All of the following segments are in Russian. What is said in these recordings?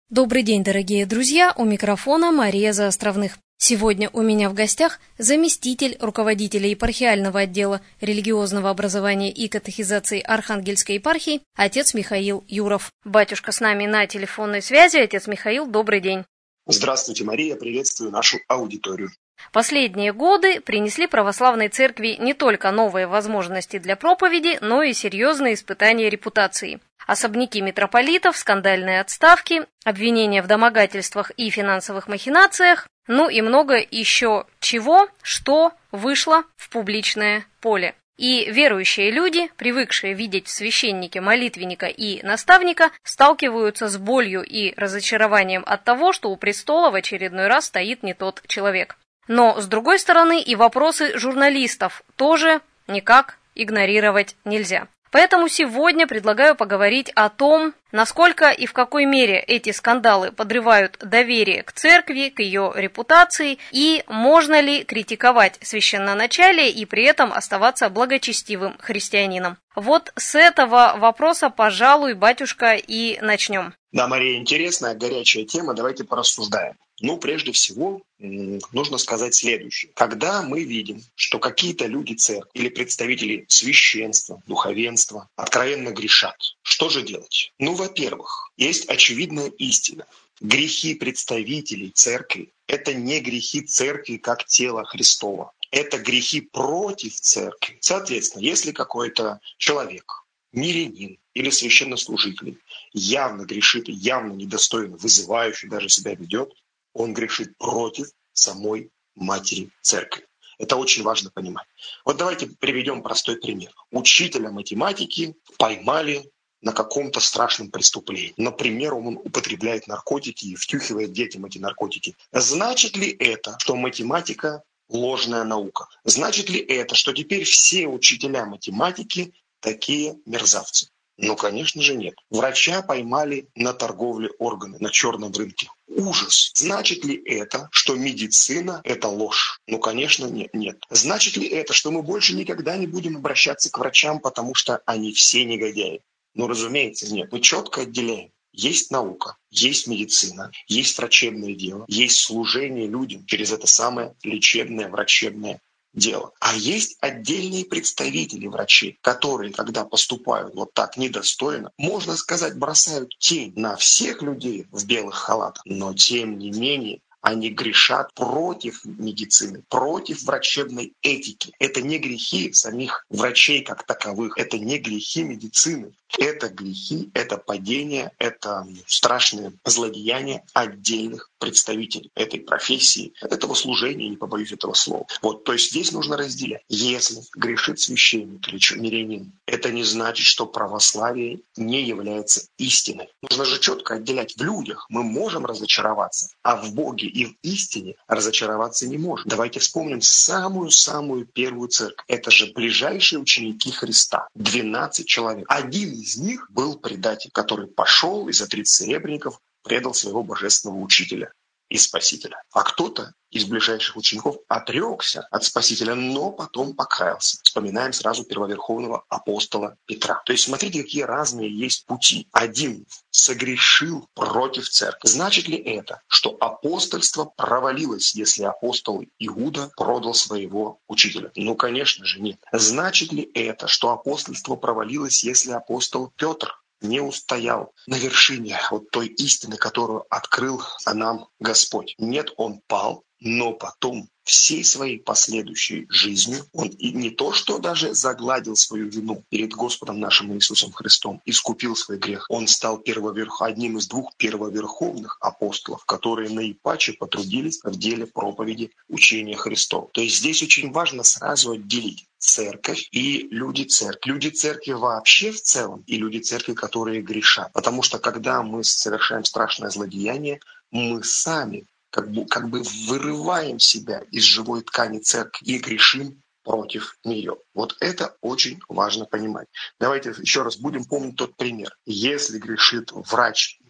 Добрый день, дорогие друзья, у микрофона Мария Заостровных. Сегодня у меня в гостях заместитель руководителя епархиального отдела религиозного образования и катехизации Архангельской епархии, отец Михаил Юров. Батюшка с нами на телефонной связи. Отец Михаил, добрый день. Здравствуйте, Мария, приветствую нашу аудиторию. Последние годы принесли православной церкви не только новые возможности для проповеди, но и серьезные испытания репутации. Особняки митрополитов, скандальные отставки, обвинения в домогательствах и финансовых махинациях, ну и много еще чего, что вышло в публичное поле. И верующие люди, привыкшие видеть в священнике молитвенника и наставника, сталкиваются с болью и разочарованием от того, что у престола в очередной раз стоит не тот человек. Но, с другой стороны, и вопросы журналистов тоже никак игнорировать нельзя. Поэтому сегодня предлагаю поговорить о том, насколько и в какой мере эти скандалы подрывают доверие к церкви, к ее репутации, и можно ли критиковать священноначалие и при этом оставаться благочестивым христианином. Вот с этого вопроса, пожалуй, батюшка, и начнем. Да, Мария, интересная, горячая тема, давайте порассуждаем. Прежде всего, нужно сказать следующее. Когда мы видим, что какие-то люди церкви или представители священства, духовенства откровенно грешат, что же делать? Во-первых, есть очевидная истина. Грехи представителей церкви – это не грехи церкви как тела Христова. Это грехи против церкви. Соответственно, если какой-то человек, мирянин или священнослужитель, явно грешит и явно недостойно, вызывающе даже себя ведет, он грешит против самой матери церкви. Это очень важно понимать. Вот давайте приведем простой пример. Учителя математики поймали на каком-то страшном преступлении. Например, он употребляет наркотики и втюхивает детям эти наркотики. Значит ли это, что математика ложная наука? Значит ли это, что теперь все учителя математики такие мерзавцы? Конечно же нет. Врача поймали на торговле органами, на черном рынке. Ужас. Значит ли это, что медицина – это ложь? Конечно, нет. Значит ли это, что мы больше никогда не будем обращаться к врачам, потому что они все негодяи? Разумеется, нет. Мы четко отделяем. Есть наука, есть медицина, есть врачебное дело, есть служение людям через это самое лечебное, врачебное дело. А есть отдельные представители врачей, которые, когда поступают вот так недостойно, можно сказать, бросают тень на всех людей в белых халатах, но тем не менее они грешат против медицины, против врачебной этики. Это не грехи самих врачей как таковых, это не грехи медицины. Это грехи, это падение, это страшные злодеяния отдельных представителей этой профессии, этого служения, не побоюсь этого слова. То есть здесь нужно разделять. Если грешит священник или мирянин, это не значит, что православие не является истиной. Нужно же четко отделять. В людях мы можем разочароваться, а в Боге и в истине разочароваться не можем. Давайте вспомним самую-самую первую церковь. Это же ближайшие ученики Христа. 12 человек. Один из них был предатель, который пошел и за 30 серебряников предал своего божественного учителя и спасителя. А кто-то из ближайших учеников отрекся от спасителя, но потом покаялся. Вспоминаем сразу первоверховного апостола Петра. То есть смотрите, какие разные есть пути. Один согрешил против церкви. Значит ли это, что апостольство провалилось, если апостол Иуда продал своего учителя? Конечно же нет. Значит ли это, что апостольство провалилось, если апостол Петр не устоял на вершине той истины, которую открыл нам Господь? Нет, он пал, но потом всей своей последующей жизнью он и не то, что даже загладил свою вину перед Господом нашим Иисусом Христом, искупил свой грех. Он стал одним из двух первоверховных апостолов, которые наипаче потрудились в деле проповеди учения Христова. То есть здесь очень важно сразу отделить церковь и люди церкви. Люди церкви вообще в целом и люди церкви, которые грешат. Потому что когда мы совершаем страшное злодеяние, мы сами как бы вырываем себя из живой ткани церкви и грешим против нее. Это очень важно понимать. Давайте еще раз будем помнить тот пример. Если грешит врач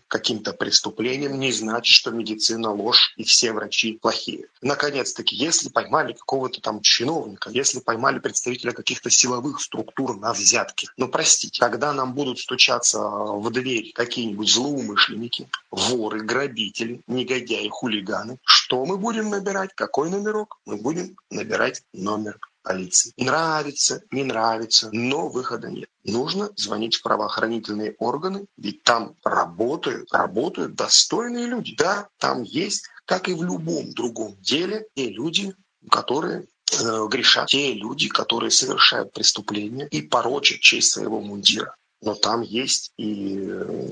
каким-то преступлением, не значит, что медицина ложь и все врачи плохие. Наконец-таки, если поймали какого-то там чиновника, если поймали представителя каких-то силовых структур на взятке, простите, когда нам будут стучаться в дверь какие-нибудь злоумышленники, воры, грабители, негодяи, хулиганы, что мы будем набирать? Какой номерок? Мы будем набирать номер полиции. Нравится, не нравится, но выхода нет. Нужно звонить в правоохранительные органы, ведь там работают достойные люди. Да, там есть, как и в любом другом деле, те люди, которые грешат, те люди, которые совершают преступления и порочат честь своего мундира. Но там есть и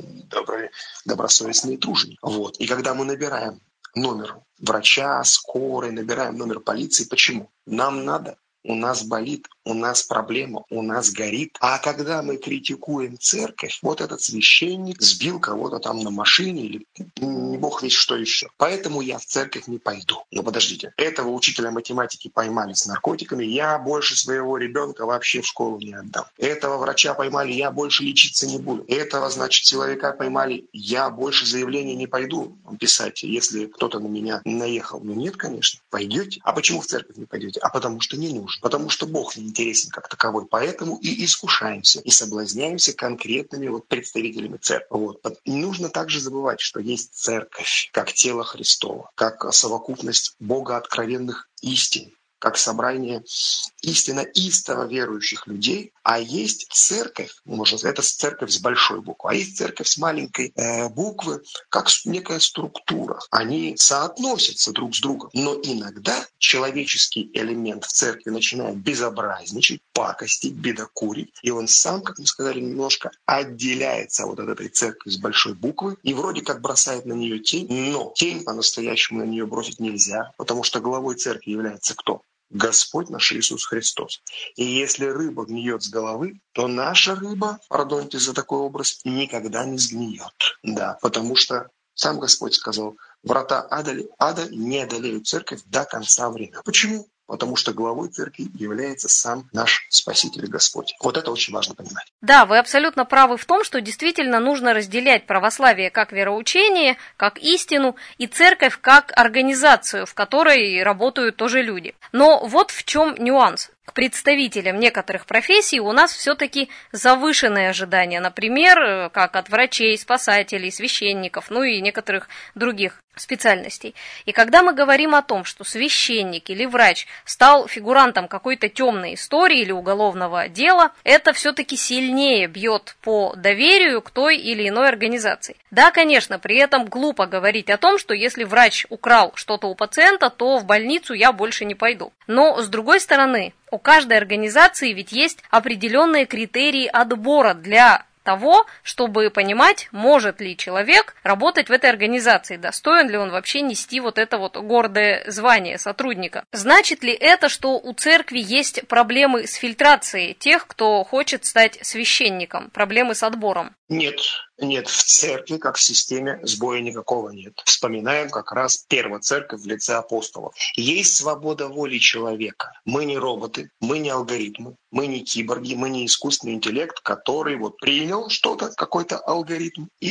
добросовестные труженики. И когда мы набираем номер врача, скорой, набираем номер полиции, почему? Нам надо. У нас болит, у нас проблема, у нас горит. А когда мы критикуем церковь, этот священник сбил кого-то там на машине или не бог весть что еще. Поэтому я в церковь не пойду. Но подождите, этого учителя математики поймали с наркотиками, я больше своего ребенка вообще в школу не отдам. Этого врача поймали, я больше лечиться не буду. Этого, силовика поймали, я больше заявления не пойду писать, если кто-то на меня наехал. Нет, конечно. Пойдете? А почему в церковь не пойдете? А потому что не нужно. Потому что Бог не интересен как таковой. Поэтому и искушаемся, и соблазняемся конкретными представителями церкви. Не нужно также забывать, что есть церковь, как тело Христово, как совокупность Бога откровенных истин, как собрание истинно истово верующих людей, а есть церковь, это церковь с большой буквы, а есть церковь с маленькой буквы, как некая структура. Они соотносятся друг с другом, но иногда человеческий элемент в церкви начинает безобразничать, пакостить, бедокурить, и он сам, как мы сказали, немножко отделяется от этой церкви с большой буквы и вроде как бросает на нее тень, но тень по-настоящему на нее бросить нельзя, потому что главой церкви является кто? Господь наш Иисус Христос. И если рыба гниет с головы, то наша рыба, пардоньте за такой образ, никогда не сгниет. Да, потому что сам Господь сказал, врата ада не одолеют церковь до конца времени. Почему? Потому что главой церкви является сам наш Спаситель и Господь. Это очень важно понимать. Да, вы абсолютно правы в том, что действительно нужно разделять православие как вероучение, как истину, и церковь как организацию, в которой работают тоже люди. Но вот в чем нюанс. К представителям некоторых профессий у нас все-таки завышенные ожидания, например, как от врачей, спасателей, священников, и некоторых других специальностей. И когда мы говорим о том, что священник или врач стал фигурантом какой-то темной истории или уголовного дела, это все-таки сильнее бьет по доверию к той или иной организации. Да, конечно, при этом глупо говорить о том, что если врач украл что-то у пациента, то в больницу я больше не пойду. Но, с другой стороны, у каждой организации ведь есть определенные критерии отбора для того, чтобы понимать, может ли человек работать в этой организации, достоин ли он вообще нести это гордое звание сотрудника. Значит ли это, что у церкви есть проблемы с фильтрацией тех, кто хочет стать священником, проблемы с отбором? Нет, в церкви как в системе сбоя никакого нет. Вспоминаем как раз первую церковь в лице апостолов. Есть свобода воли человека. Мы не роботы, мы не алгоритмы, мы не киборги, мы не искусственный интеллект, который принял что-то, какой-то алгоритм и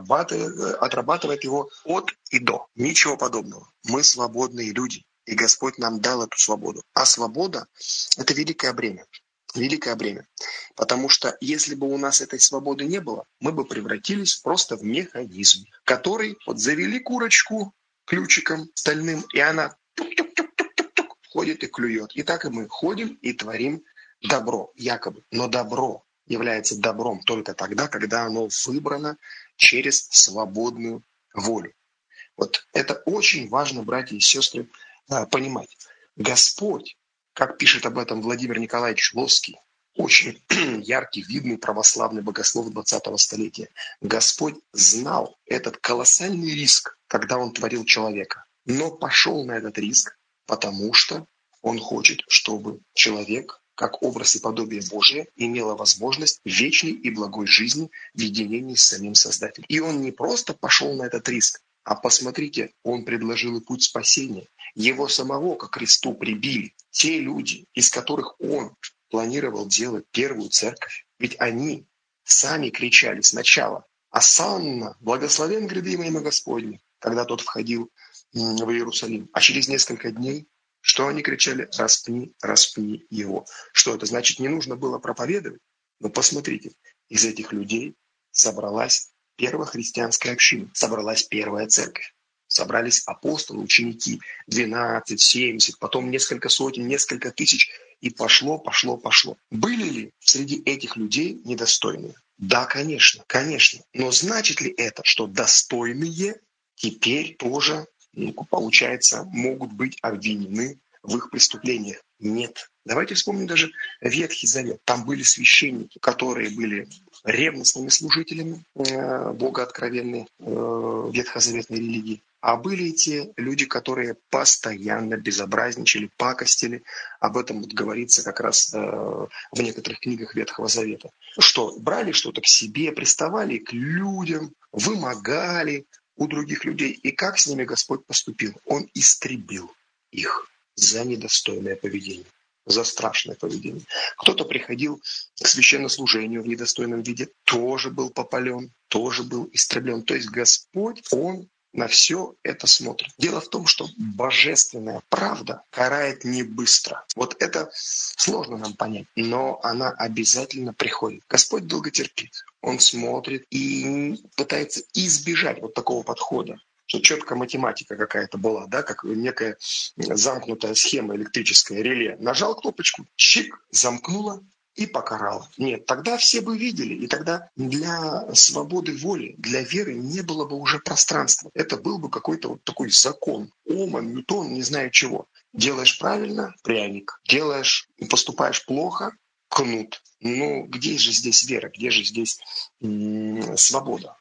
отрабатывает его от и до. Ничего подобного. Мы свободные люди, и Господь нам дал эту свободу. А свобода – это великое бремя. Великое бремя. Потому что если бы у нас этой свободы не было, мы бы превратились просто в механизм, который завели курочку ключиком стальным, и она тук-тук-тук-тук-тук ходит и клюет. И так и мы ходим и творим добро, якобы. Но добро является добром только тогда, когда оно выбрано через свободную волю. Это очень важно, братья и сестры, понимать. Господь, как пишет об этом Владимир Николаевич Лосский, очень яркий, видный православный богослов 20-го столетия. Господь знал этот колоссальный риск, когда Он творил человека, но пошел на этот риск, потому что Он хочет, чтобы человек, как образ и подобие Божие, имела возможность вечной и благой жизни в единении с самим Создателем. И Он не просто пошел на этот риск, а посмотрите, Он предложил и путь спасения. Его самого ко кресту прибили те люди, из которых Он планировал делать первую церковь. Ведь они сами кричали сначала «Осанна, благословен гряды имя Господне», когда тот входил в Иерусалим. А через несколько дней, что они кричали? «Распни, распни его». Что это значит? Не нужно было проповедовать? Но посмотрите, из этих людей собралась первая христианская община, собралась первая церковь. Собрались апостолы, ученики, 12, 70, потом несколько сотен, несколько тысяч, и пошло. Были ли среди этих людей недостойные? Да, конечно, конечно. Но значит ли это, что достойные теперь тоже, получается, могут быть обвинены в их преступлениях? Нет. Давайте вспомним даже Ветхий Завет. Там были священники, которые были ревностными служителями богооткровенной ветхозаветной религии. А были и те люди, которые постоянно безобразничали, пакостили. Об этом вот говорится как раз в некоторых книгах Ветхого Завета. Что, брали что-то к себе, приставали к людям, вымогали у других людей. И как с ними Господь поступил? Он истребил их за недостойное поведение, за страшное поведение. Кто-то приходил к священнослужению в недостойном виде, тоже был попален, тоже был истреблен. То есть Господь, Он на все это смотрит. Дело в том, что божественная правда карает не быстро. Вот это сложно нам понять, но она обязательно приходит. Господь долго терпит. Он смотрит и пытается избежать вот такого подхода, что четкая математика какая-то была, да, как некая замкнутая схема электрическое реле. Нажал кнопочку, чик, замкнула и покарала. Нет, тогда все бы видели, и тогда для свободы воли, для веры не было бы уже пространства. Это был бы какой-то вот такой закон. Ома, Ньютон, не знаю чего. Делаешь правильно — пряник. Делаешь, поступаешь плохо — кнут. Ну, где же здесь вера, где же здесь свобода?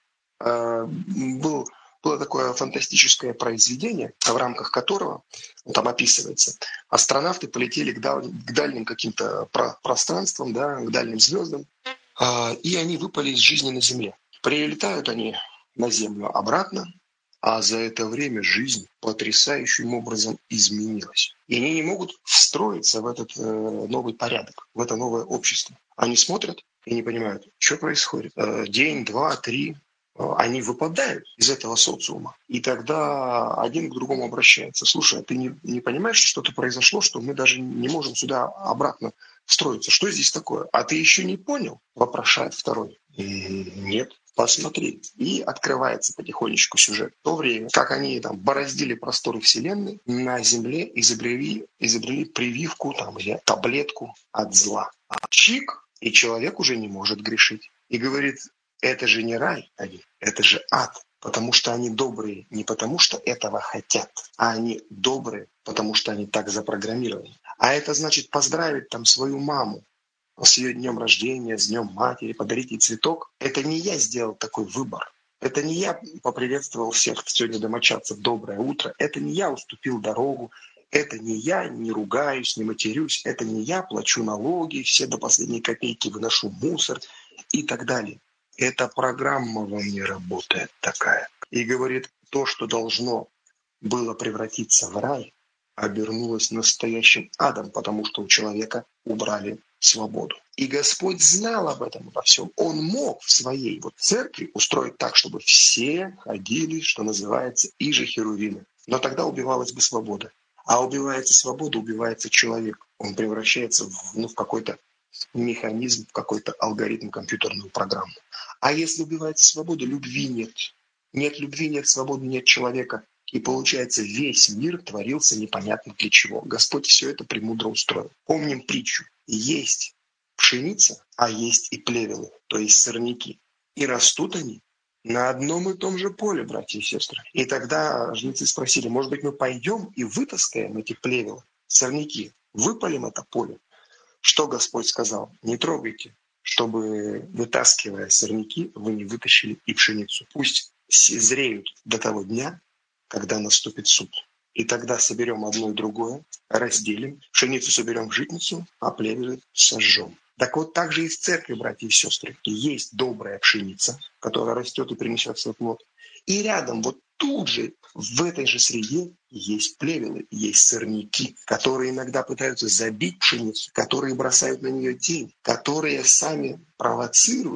Было такое фантастическое произведение, в рамках которого там описывается. Астронавты полетели к дальним каким-то пространствам, да, к дальним звездам, и они выпали из жизни на Земле. Прилетают они на Землю обратно, а за это время жизнь потрясающим образом изменилась. И они не могут встроиться в этот новый порядок, в это новое общество. Они смотрят и не понимают, что происходит. День, два, три. Они выпадают из этого социума. И тогда один к другому обращается. Слушай, а ты не понимаешь, что что-то произошло, что мы даже не можем сюда обратно встроиться? Что здесь такое? А ты еще не понял? Вопрошает второй. Нет. Посмотри. И открывается потихонечку сюжет. В то время, как они там бороздили просторы Вселенной, на Земле изобрели прививку там, или таблетку от зла. А чик, и человек уже не может грешить. И говорит, это же не рай, это же ад. Потому что они добрые не потому, что этого хотят, а они добрые, потому что они так запрограммированы. А это значит поздравить там свою маму с ее днем рождения, с днем матери, подарить ей цветок. Это не я сделал такой выбор. Это не я поприветствовал всех сегодня домочадцев «доброе утро». Это не я уступил дорогу. Это не я не ругаюсь, не матерюсь. Это не я плачу налоги, все до последней копейки выношу мусор и так далее. Эта программа во мне работает такая. И говорит, то, что должно было превратиться в рай, обернулось настоящим адом, потому что у человека убрали свободу. И Господь знал об этом обо всем. Он мог в своей церкви устроить так, чтобы все ходили, что называется, иже херувимы. Но тогда убивалась бы свобода. А убивается свобода, убивается человек. Он превращается в какой-то механизм, в какой-то алгоритм, компьютерную программу. А если убивается свобода, любви нет. Нет любви, нет свободы, нет человека. И получается, весь мир творился непонятно для чего. Господь все это премудро устроил. Помним притчу. Есть пшеница, а есть и плевелы, то есть сорняки. И растут они на одном и том же поле, братья и сестры. И тогда жрецы спросили, может быть, мы пойдем и вытаскаем эти плевелы, сорняки, выпалим это поле. Что Господь сказал? Не трогайте, чтобы, вытаскивая сорняки, вы не вытащили и пшеницу. Пусть зреют до того дня, когда наступит суд. И тогда соберем одно и другое, разделим, пшеницу соберем в житницу, а плевелы сожжем. Так вот, так же и в церкви, братья и сестры, есть добрая пшеница, которая растет и принесет свой плод. И рядом, тут же, в этой же среде, есть плевелы, есть сорняки, которые иногда пытаются забить пшеницу, которые бросают на нее тень, которые сами провоцируют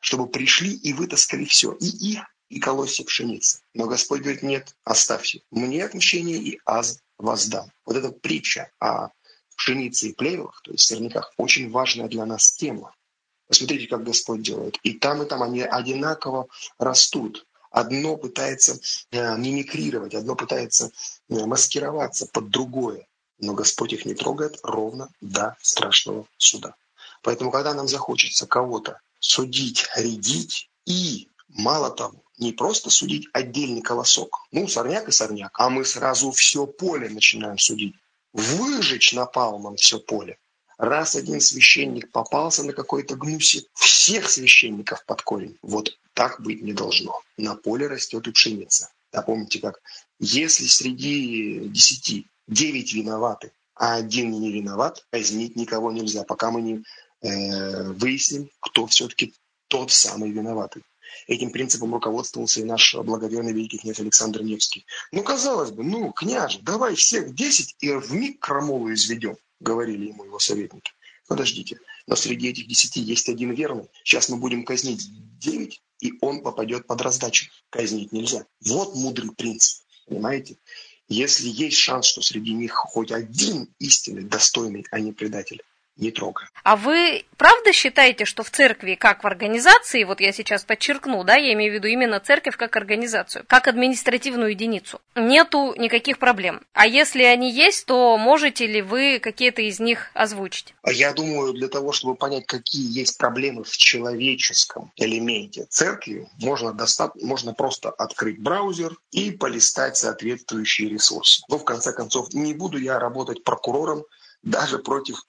чтобы пришли и вытаскали все, и их, и колосья пшеницы. Но Господь говорит, нет, оставьте. Мне отмщение и аз воздам. Вот эта притча о пшенице и плевелах, то есть сорняках, очень важная для нас тема. Посмотрите, как Господь делает. И там они одинаково растут. Одно пытается мимикрировать, одно пытается маскироваться под другое. Но Господь их не трогает ровно до страшного суда. Поэтому, когда нам захочется кого-то судить, рядить и, мало того, не просто судить отдельный колосок, сорняк и сорняк, а мы сразу все поле начинаем судить. Выжечь напалмом все поле. Раз один священник попался на какой-то гнусе, всех священников под корень. Вот так быть не должно. На поле растет и пшеница. Да, помните как? Если среди 10 9 виноваты, а один не виноват, казнить никого нельзя, пока мы не выясним, кто все-таки тот самый виноватый. Этим принципом руководствовался и наш благоверный великий князь Александр Невский. Казалось бы, княже, давай всех 10 и вмиг крамолу изведем, говорили ему его советники. Подождите, но среди этих 10 есть один верный. Сейчас мы будем казнить 9, и он попадет под раздачу. Казнить нельзя. Вот мудрый принцип, понимаете? Если есть шанс, что среди них хоть один истинный, достойный, а не предатель, не трогай. А вы правда считаете, что в церкви, как в организации, вот я сейчас подчеркну, да, я имею в виду именно церковь как организацию, как административную единицу, нету никаких проблем? А если они есть, то можете ли вы какие-то из них озвучить? Я думаю, для того, чтобы понять, какие есть проблемы в человеческом элементе церкви, можно просто открыть браузер и полистать соответствующие ресурсы. В конце концов, не буду я работать прокурором даже против,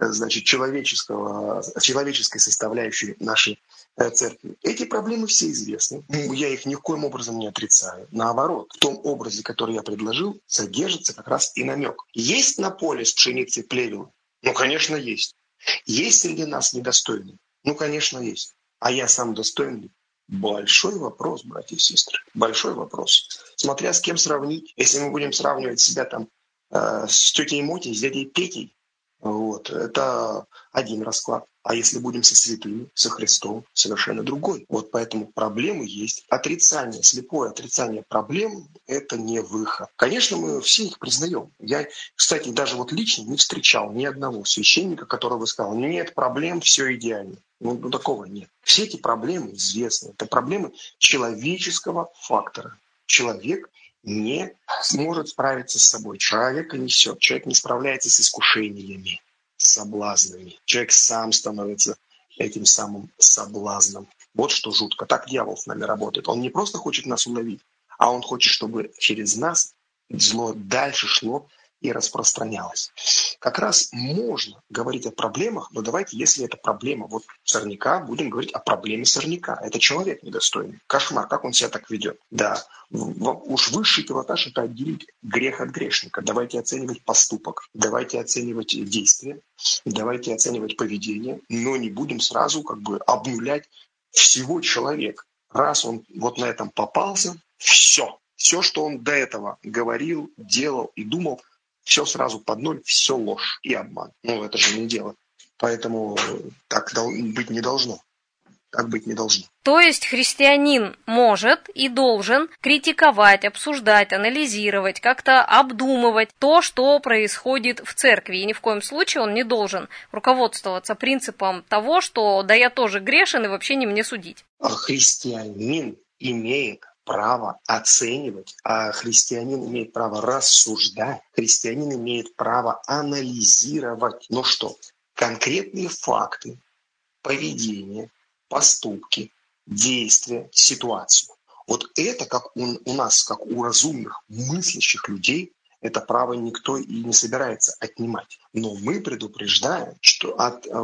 человеческой составляющей нашей церкви. Эти проблемы все известны. Я их ни в коем образом не отрицаю. Наоборот, в том образе, который я предложил, содержится как раз и намек. Есть на поле с пшеницей плевелы? Конечно, есть. Есть среди нас недостойные? Конечно, есть. А я сам достойный? Большой вопрос, братья и сестры. Большой вопрос. Смотря с кем сравнить. Если мы будем сравнивать себя с тетей Мотей, с дядей Петей, это один расклад. А если будем со святыми, со Христом, совершенно другой. Поэтому проблемы есть. Слепое отрицание проблем – это не выход. Конечно, мы все их признаем. Я, кстати, даже лично не встречал ни одного священника, который бы сказал, нет проблем, все идеально. Такого нет. Все эти проблемы известны. Это проблемы человеческого фактора. Человек не сможет справиться с собой. Человека несет. Человек не справляется с искушениями, с соблазнами. Человек сам становится этим самым соблазном. Вот что жутко. Так дьявол с нами работает. Он не просто хочет нас уловить, а он хочет, чтобы через нас зло дальше шло и распространялось. Как раз можно говорить о проблемах, но давайте, если это проблема сорняка, будем говорить о проблеме сорняка. Это человек недостойный. Кошмар, как он себя так ведет. Да, уж высший пилотаж – это отделить грех от грешника. Давайте оценивать поступок, давайте оценивать действия, давайте оценивать поведение, но не будем сразу обнулять всего человека. Раз он на этом попался, все. Все, что он до этого говорил, делал и думал, все сразу под ноль, все ложь и обман. Это же не дело. Поэтому так быть не должно. Так быть не должно. То есть христианин может и должен критиковать, обсуждать, анализировать, как-то обдумывать то, что происходит в церкви. И ни в коем случае он не должен руководствоваться принципом того, что да я тоже грешен и вообще не мне судить. Христианин имеет право оценивать, а христианин имеет право рассуждать, христианин имеет право анализировать. Конкретные факты, поведение, поступки, действия, ситуацию. Это, как у нас, как у разумных, мыслящих людей, это право никто и не собирается отнимать. Но мы предупреждаем, что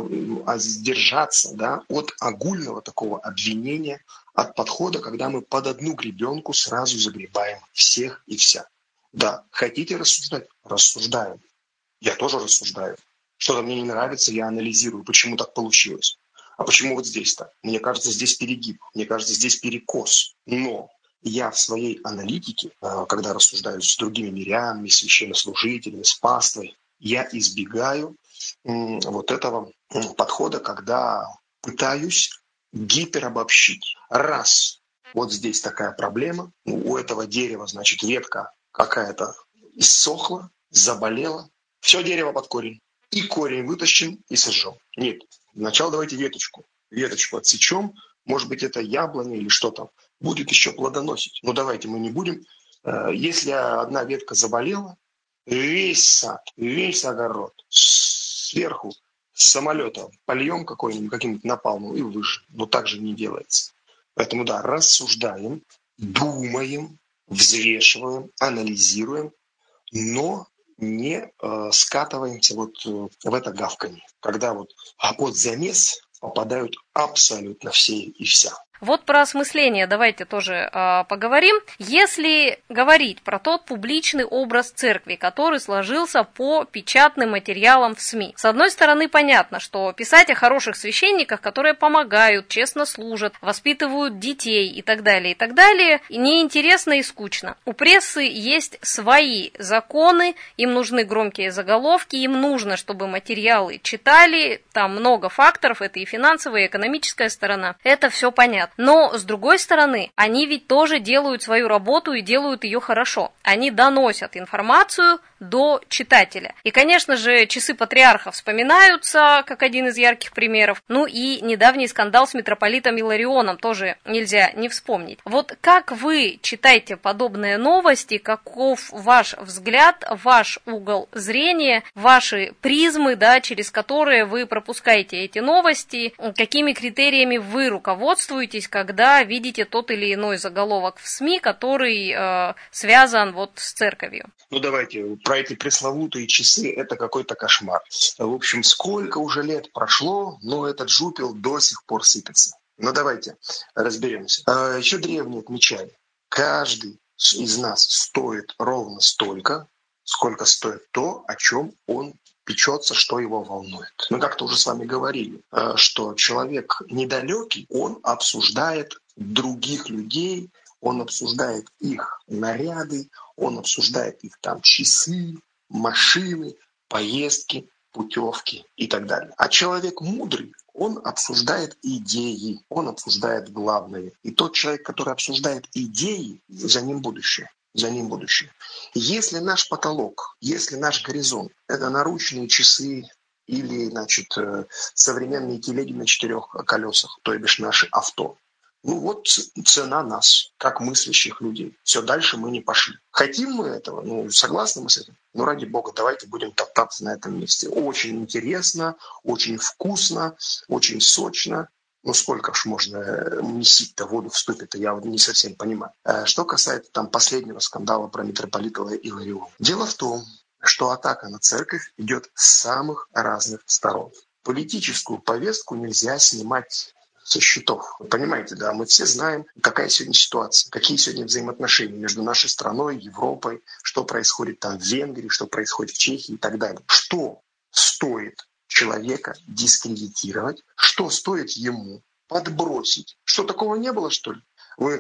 сдержаться от огульного такого обвинения, от подхода, когда мы под одну гребенку сразу загребаем всех и вся. Да, хотите рассуждать? Рассуждаем. Я тоже рассуждаю. Что-то мне не нравится, я анализирую, почему так получилось. А почему здесь-то? Мне кажется, здесь перегиб, мне кажется, здесь перекос. Но я в своей аналитике, когда рассуждаю с другими мирянами, священнослужителями, с паствой, я избегаю этого подхода, когда пытаюсь гиперобобщить. Раз, вот здесь такая проблема, у этого дерева, значит, ветка какая-то иссохла, заболела, все дерево под корень. И корень вытащим и сожжем. Нет, сначала давайте веточку отсечем, может быть, это яблоня или что там, будет еще плодоносить. Но давайте мы не будем. Если одна ветка заболела, весь сад, весь огород сверху с самолета польем каким-нибудь напалмом и выжжем. Но так же не делается. Поэтому да, рассуждаем, думаем, взвешиваем, анализируем, но не скатываемся вот в это гавканье, когда вот под замес попадают абсолютно все и вся. Вот про осмысление давайте тоже поговорим. Если говорить про тот публичный образ церкви, который сложился по печатным материалам в СМИ. С одной стороны, понятно, что писать о хороших священниках, которые помогают, честно служат, воспитывают детей и так далее, неинтересно и скучно. У прессы есть свои законы, им нужны громкие заголовки, им нужно, чтобы материалы читали, там много факторов, это и финансовая, и экономическая сторона, это все понятно. Но, с другой стороны, они ведь тоже делают свою работу и делают ее хорошо. Они доносят информацию до читателя. И, конечно же, часы патриарха вспоминаются, как один из ярких примеров. Ну и недавний скандал с митрополитом Иларионом тоже нельзя не вспомнить. Вот как вы читаете подобные новости, каков ваш взгляд, ваш угол зрения, ваши призмы, да, через которые вы пропускаете эти новости, какими критериями вы руководствуетесь, когда видите тот или иной заголовок в СМИ, который связан вот с церковью? Ну давайте, про эти пресловутые часы, это какой-то кошмар. В общем, сколько уже лет прошло, но этот жупел до сих пор сыпется. Ну давайте разберемся. Еще древние отмечали, каждый из нас стоит ровно столько, сколько стоит то, о чем он печется, что его волнует. Мы как-то уже с вами говорили, что человек недалекий, он обсуждает других людей, он обсуждает их наряды, он обсуждает их там часы, машины, поездки, путевки и так далее. А человек мудрый, он обсуждает идеи, он обсуждает главное. И тот человек, который обсуждает идеи, за ним будущее. Если наш потолок, если наш горизонт – это наручные часы или, значит, современные телеги на 4 колесах, то бишь наши авто, ну вот цена нас, как мыслящих людей. Все, дальше мы не пошли. Хотим мы этого? Ну, согласны мы с этим? Ну, ради бога, давайте будем топтаться на этом месте. Очень интересно, очень вкусно, очень сочно. Ну, сколько ж можно месить-то воду в ступе-то, я вот не совсем понимаю. Что касается там последнего скандала про митрополита Илариона. Дело в том, что атака на церковь идет с самых разных сторон. Политическую повестку нельзя снимать со счетов. Вы понимаете, да, мы все знаем, какая сегодня ситуация, какие сегодня взаимоотношения между нашей страной, Европой, что происходит там в Венгрии, что происходит в Чехии и так далее. Что стоит человека дискредитировать, что стоит ему подбросить? Что, такого не было, что ли?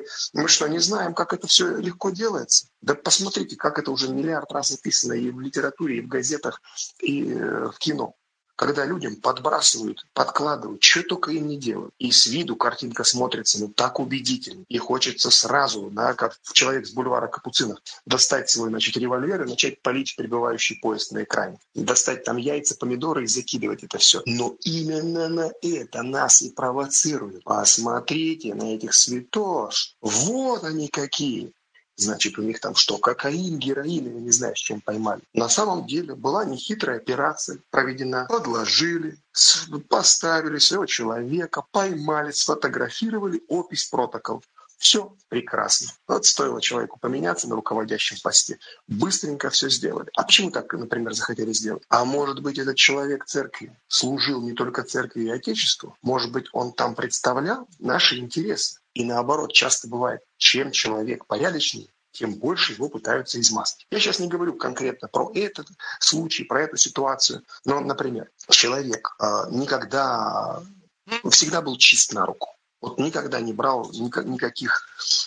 Мы что, не знаем, как это все легко делается? Да посмотрите, как это уже миллиард раз описано и в литературе, и в газетах, и в кино. Когда людям подбрасывают, подкладывают, что только им не делают. И с виду картинка смотрится так убедительно. И хочется сразу, да, как человек с бульвара Капуцинов, достать свой, значит, револьвер и начать палить прибывающий поезд на экране. Достать там яйца, помидоры и закидывать это все. Но именно на это нас и провоцируют. Посмотрите на этих святош. Вот они какие. Значит, у них там что, кокаин, героин, я не знаю, с чем поймали. На самом деле была нехитрая операция проведена. Подложили, поставили своего человека, поймали, сфотографировали, опись, протокол. Все прекрасно. Вот стоило человеку поменяться на руководящем посте. Быстренько все сделали. А почему так, например, захотели сделать? А может быть, этот человек церкви служил не только церкви и Отечеству? Может быть, он там представлял наши интересы? И наоборот, часто бывает, чем человек порядочнее, тем больше его пытаются измазать. Я сейчас не говорю конкретно про этот случай, про эту ситуацию. Но, например, человек всегда был чист на руку. Вот никогда не брал никаких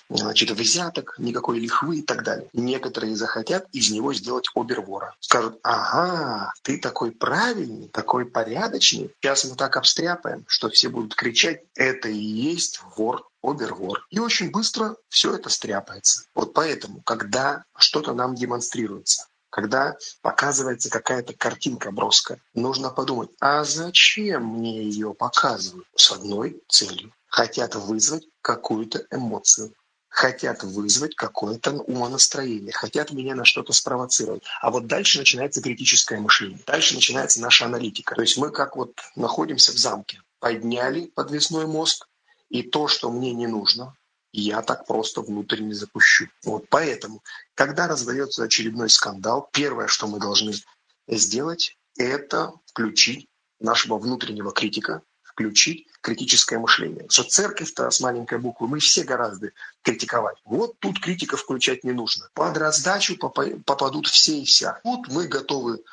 взяток, никакой лихвы и так далее. Некоторые захотят из него сделать обер-вора. Скажут: ага, ты такой правильный, такой порядочный. Сейчас мы так обстряпаем, что все будут кричать: это и есть вор, обер-вор. И очень быстро все это стряпается. Вот поэтому, когда что-то нам демонстрируется, когда показывается какая-то картинка броская, нужно подумать: а зачем мне ее показывают? С одной целью. Хотят вызвать какую-то эмоцию, хотят вызвать какое-то умонастроение, хотят меня на что-то спровоцировать. А вот дальше начинается критическое мышление. Дальше начинается наша аналитика. То есть мы как вот находимся в замке. Подняли подвесной мост, и то, что мне не нужно, я так просто внутрь не запущу. Вот поэтому, когда раздается очередной скандал, первое, что мы должны сделать, это включить нашего внутреннего критика, включить критическое мышление. Что церковь-то с маленькой буквы мы все гораздо критиковать. Вот тут критика включать не нужно. Под раздачу попадут все и вся. Тут мы готовы,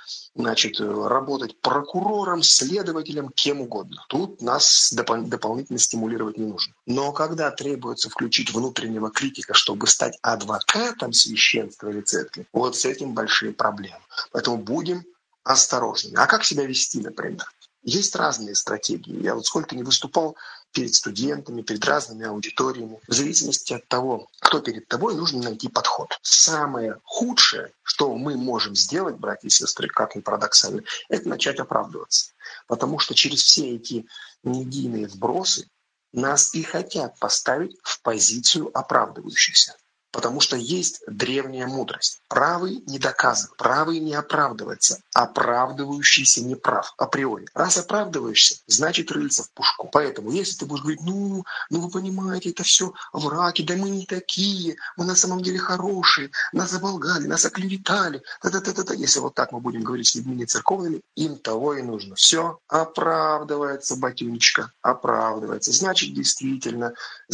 работать прокурором, следователем, кем угодно. Тут нас дополнительно стимулировать не нужно. Но когда требуется включить внутреннего критика, чтобы стать адвокатом священства или церкви, вот с этим большие проблемы. Поэтому будем осторожными. А как себя вести, например? Есть разные стратегии. Я вот сколько не выступал перед студентами, перед разными аудиториями. В зависимости от того, кто перед тобой, нужно найти подход. Самое худшее, что мы можем сделать, братья и сестры, как ни парадоксально, это начать оправдываться. Потому что через все эти медийные вбросы нас и хотят поставить в позицию оправдывающихся. Потому что есть древняя мудрость. Правый не доказывает, правый не оправдывается, оправдывающийся не прав априори. Раз оправдываешься, значит рыльца в пушку. Поэтому, если ты будешь говорить: ну вы понимаете, это все враки, да мы не такие, мы на самом деле хорошие, нас оболгали, нас оклеветали, если вот так мы будем говорить с людьми нецерковными, им того и нужно. Все оправдывается, батюнечка, оправдывается. Значит, действительно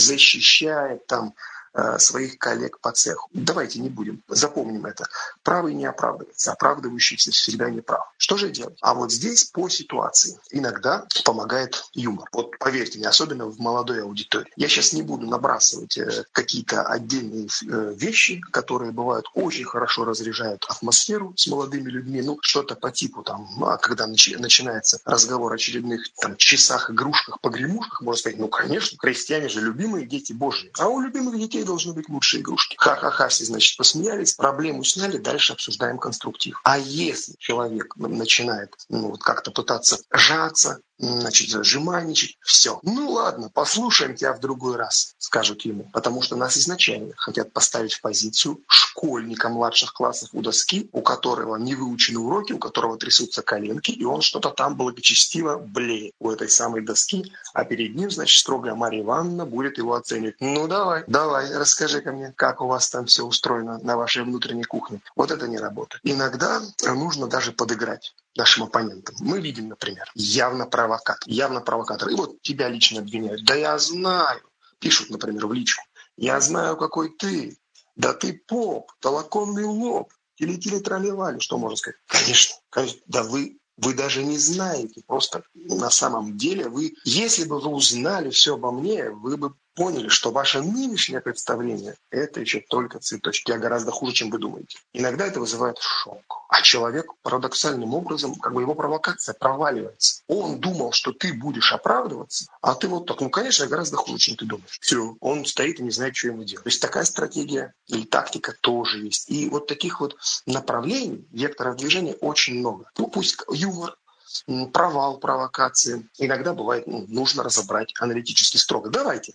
защищает там своих коллег по цеху. Давайте не будем, запомним это. Правый не оправдывается, оправдывающийся всегда не прав. Что же делать? А вот здесь по ситуации иногда помогает юмор. Вот поверьте мне, особенно в молодой аудитории. Я сейчас не буду набрасывать какие-то отдельные вещи, которые бывают очень хорошо разряжают атмосферу с молодыми людьми. Ну, что-то по типу когда начинается разговор о очередных часах, игрушках, погремушках, можно сказать: конечно, крестьяне же любимые дети Божьи. А у любимых детей должны быть лучшие игрушки. Ха-ха-ха, все, посмеялись, проблему сняли, дальше обсуждаем конструктив. А если человек начинает как-то пытаться жаться, зажиманничать, все. Ну ладно, послушаем тебя в другой раз, скажут ему. Потому что нас изначально хотят поставить в позицию школьника младших классов у доски, у которого не выучены уроки, у которого трясутся коленки, и он что-то там благочестиво блеет у этой самой доски, а перед ним, строгая Марья Ивановна будет его оценивать. Ну давай, расскажи-ка мне, как у вас там все устроено на вашей внутренней кухне. Вот это не работает. Иногда нужно даже подыграть нашим оппонентам. Мы видим, например, явно провокатор. И вот тебя лично обвиняют. Да я знаю. Пишут, например, в личку. Я знаю, какой ты. Да ты поп, толоконный лоб. Тили-тили-трали-вали. Что можно сказать? Конечно. Да вы даже не знаете. Просто на самом деле если бы вы узнали все обо мне, вы бы поняли, что ваше нынешнее представление – это еще только цветочки, а гораздо хуже, чем вы думаете. Иногда это вызывает шок. А человек парадоксальным образом, его провокация проваливается. Он думал, что ты будешь оправдываться, а ты вот так, конечно, гораздо хуже, чем ты думаешь. Все, он стоит и не знает, что ему делать. То есть такая стратегия или тактика тоже есть. И вот таких вот направлений, векторов движения очень много. Пусть юмор, провал провокации. Иногда бывает, нужно разобрать аналитически строго. Давайте,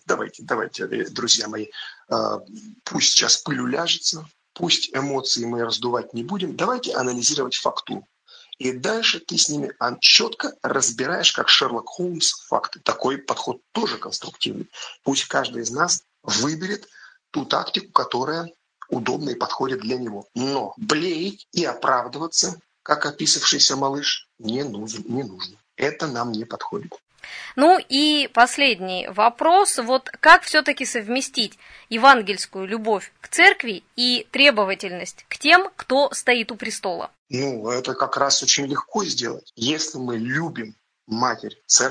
друзья мои, пусть сейчас пыль уляжется, пусть эмоции мы раздувать не будем, давайте анализировать фактуру. И дальше ты с ними четко разбираешь, как Шерлок Холмс, факты. Такой подход тоже конструктивный. Пусть каждый из нас выберет ту тактику, которая удобна и подходит для него. Но блеять и оправдываться, как описавшийся малыш, не нужно. Это нам не подходит. Ну и последний вопрос. Вот как все-таки совместить евангельскую любовь к церкви и требовательность к тем, кто стоит у престола? Это как раз очень легко сделать. Если мы любим Матерь Церковь,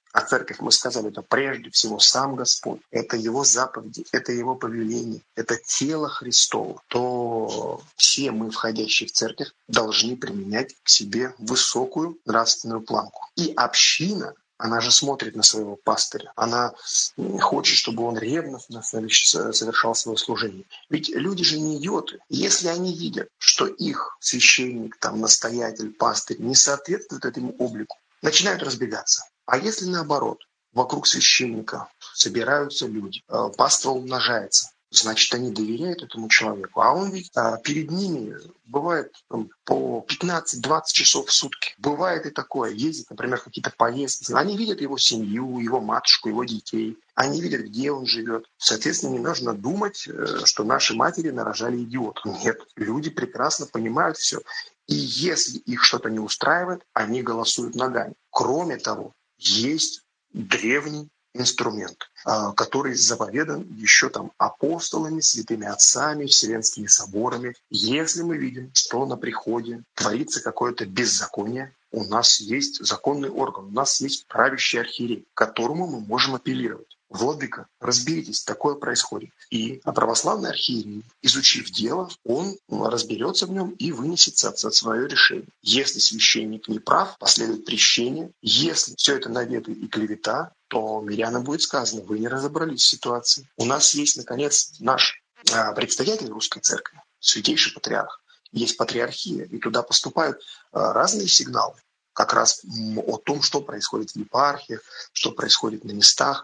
а церковь, мы сказали, это прежде всего сам Господь, это Его заповеди, это Его повеление, это тело Христово, то все мы, входящие в церковь, должны применять к себе высокую нравственную планку. И община, она же смотрит на своего пастыря. Она хочет, чтобы он ревностно совершал свое служение. Ведь люди же не идиоты. Если они видят, что их священник, настоятель, пастырь не соответствует этому облику, начинают разбегаться. А если наоборот, вокруг священника собираются люди, паства умножается, значит, они доверяют этому человеку. А он ведь перед ними бывает по 15-20 часов в сутки. Бывает и такое. Ездит, например, какие-то поездки. Они видят его семью, его матушку, его детей. Они видят, где он живет. Соответственно, не нужно думать, что наши матери нарожали идиотов. Нет, люди прекрасно понимают все. И если их что-то не устраивает, они голосуют ногами. Кроме того, есть древний инструмент, который заповедан еще апостолами, святыми отцами, вселенскими соборами. Если мы видим, что на приходе творится какое-то беззаконие, у нас есть законный орган, у нас есть правящий архиерей, к которому мы можем апеллировать. Владыка, разберитесь, такое происходит. И православный архиерей, изучив дело, он разберется в нем и вынесет свое решение. Если священник не прав, последует прещение. Если все это наветы и клевета, то мирянам будет сказано: вы не разобрались в ситуации. У нас есть, наконец, наш предстоятель русской церкви, святейший патриарх. Есть патриархия, и туда поступают разные сигналы. Как раз о том, что происходит в епархиях, что происходит на местах.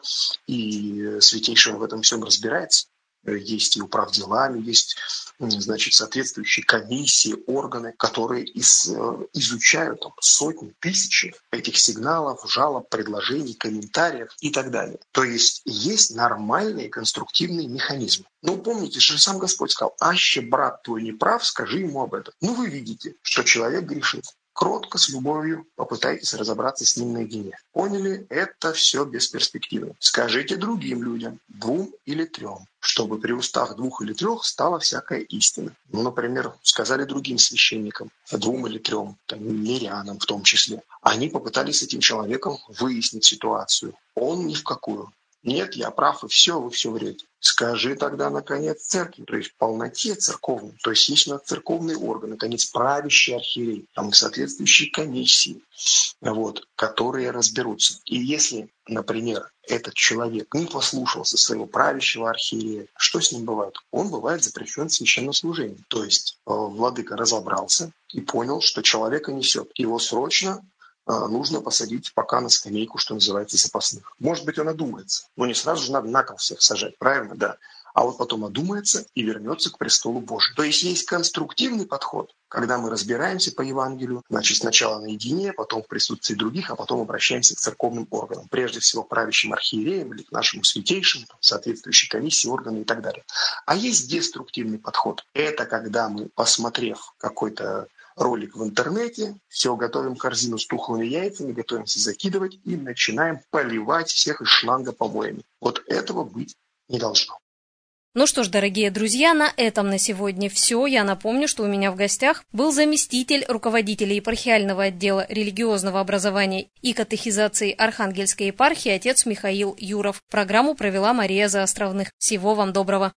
И святейший в этом всем разбирается. Есть и управделами, есть, соответствующие комиссии, органы, которые изучают сотни, тысячи этих сигналов, жалоб, предложений, комментариев и так далее. То есть нормальные конструктивные механизмы. Помните, что сам Господь сказал: «Аще брат твой не прав, скажи ему об этом». Вы видите, что человек грешит. Кротко, с любовью попытайтесь разобраться с ним наедине. Поняли? Это все бесперспективно. Скажите другим людям, 2 или 3, чтобы при устах 2 или 3 стала всякая истина. Например, сказали другим священникам, 2 или 3, мирянам в том числе. Они попытались с этим человеком выяснить ситуацию. Он ни в какую. Нет, я прав, и все, вы все врете. Скажи тогда, наконец, церкви, то есть в полноте церковной, то есть есть церковный орган, наконец, правящий архиерей, соответствующие комиссии, которые разберутся. И если, например, этот человек не послушался своего правящего архиерея, что с ним бывает? Он бывает запрещен в священнослужении. То есть владыка разобрался и понял, что человека несет. Его срочно нужно посадить пока на скамейку, что называется, запасных. Может быть, он одумается, но не сразу же надо на кол всех сажать, правильно? Да. А потом одумается и вернется к престолу Божию. То есть конструктивный подход, когда мы разбираемся по Евангелию, сначала наедине, потом в присутствии других, а потом обращаемся к церковным органам. Прежде всего к правящим архиереям или к нашему святейшему, соответствующей комиссии, органы и так далее. А есть деструктивный подход. Это когда мы, посмотрев какой-то ролик в интернете, все, готовим корзину с тухлыми яйцами, готовимся закидывать и начинаем поливать всех из шланга помоями. Этого быть не должно. Ну что ж, дорогие друзья, на этом на сегодня все. Я напомню, что у меня в гостях был заместитель руководителя епархиального отдела религиозного образования и катехизации Архангельской епархии отец Михаил Юров. Программу провела Мария Заостровных. Всего вам доброго.